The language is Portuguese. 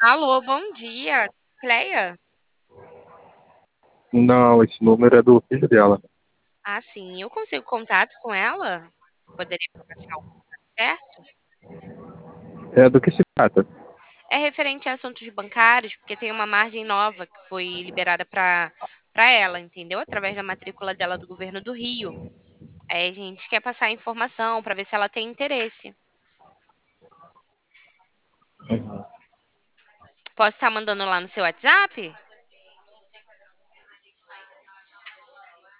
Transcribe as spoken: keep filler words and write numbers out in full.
Alô, bom dia. Cleia? Não, esse número é do filho dela. Ah, sim. Eu consigo contato com ela? Poderia me passar o certo? É do que se trata? É referente a assuntos bancários, porque tem uma margem nova que foi liberada para para ela, entendeu? Através da matrícula dela do governo do Rio. Aí a gente quer passar a informação para ver se ela tem interesse. Posso estar mandando lá no seu WhatsApp?